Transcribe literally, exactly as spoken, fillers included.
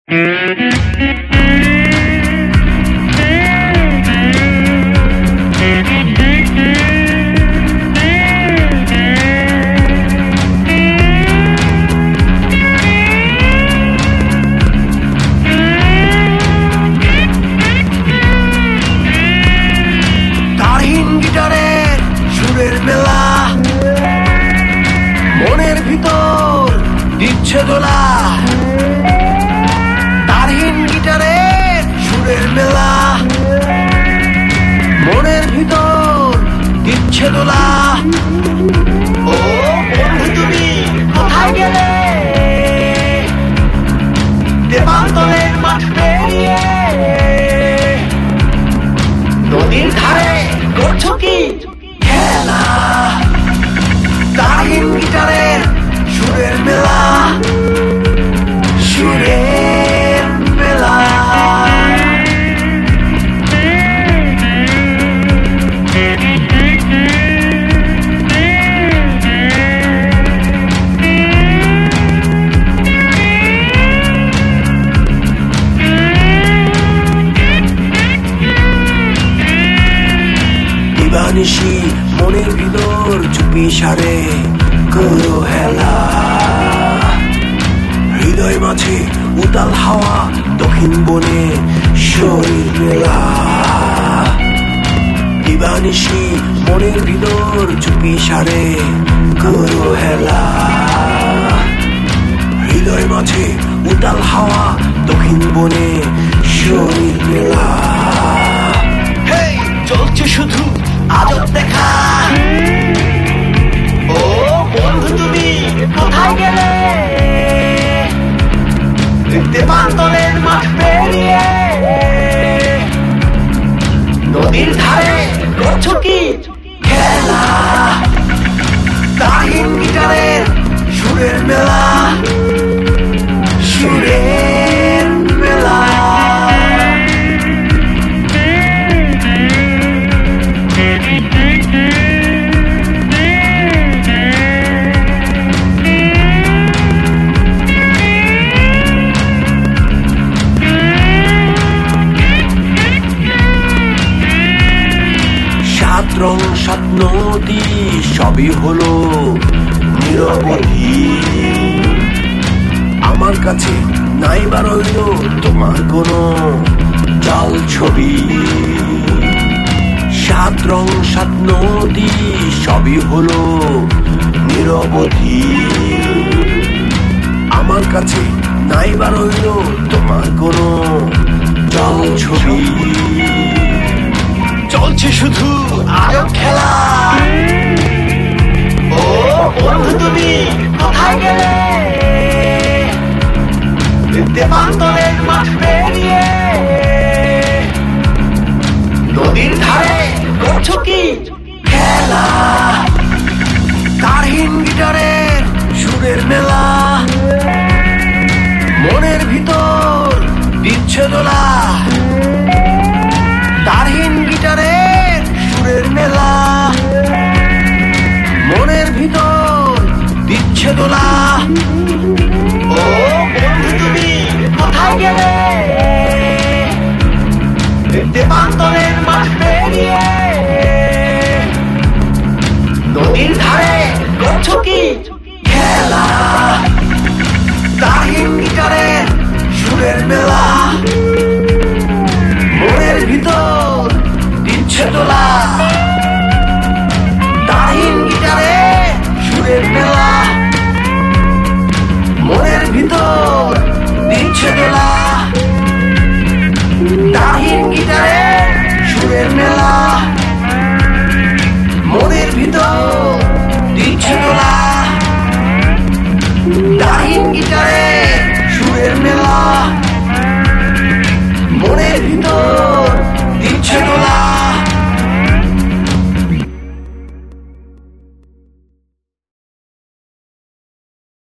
তারহীন গিটারের সুরের মেলা, মনের ভিতর দিচ্ছে দোলা। তারহীন গিটারের সুরের মেলা, মনের ভিতর দিচ্ছে দোলা। ও বন্ধু তুমি কোথায় গেলে, দেবান্তরের মাঠ পেরিয়ে নদীর ধারে করছো কি খেলা? তারহীন গিটারের সুরের মেলা, সুরের মেলা। দিবানিশি মনের ভিতর চুপি সারে করো হেলা। হৃদয় মাঝে উতাল হাওয়া, দক্ষিণ বনে শরীর মেলা। দিবানিশি মনের ভিতর চুপি সারে করো হেলা। হৃদয় মাঝে উতাল হাওয়া, দক্ষিণ বনে শরীর মেলা। চলছে শুধু আজব দেখা। ও বন্ধু তুমি কোথায় গেলে, দেবান্তরের মাঠ পেরিয়ে নদীর ধারে করছো কি খেলা? তারহীন গিটারের সুরের মেলা, সুরের মেলা। সাত রং সাত নদী সবই হলো নিরবধি। আমার কাছে নাই বা রইল তোমার কোনো জাল ছবি। সাত রং সাত নদী সবই হলো নিরবধি। আমার কাছে নাই বা রইল তোমার কোনো জাল ছবি। চলছে শুধু আজব খেলা। ও বন্ধু তুমি কোথায় গেলে, দেবান্তরের মাঠ পেরিয়ে নদীর ধারে করছো কি খেলা? তারহীন গিটারের সুরের মেলা, মনের ভিতর দিচ্ছে দোলা। তারহীন গিটারের সুরের মেলা, মনের ভিতর দিচ্ছে দোলা। ও বন্ধু তুমি কোথায় গেলে, দেবান্তরের মাঠ পেরিয়ে নদীর ধারে করছো কি খেলা? তারহীন গিটারের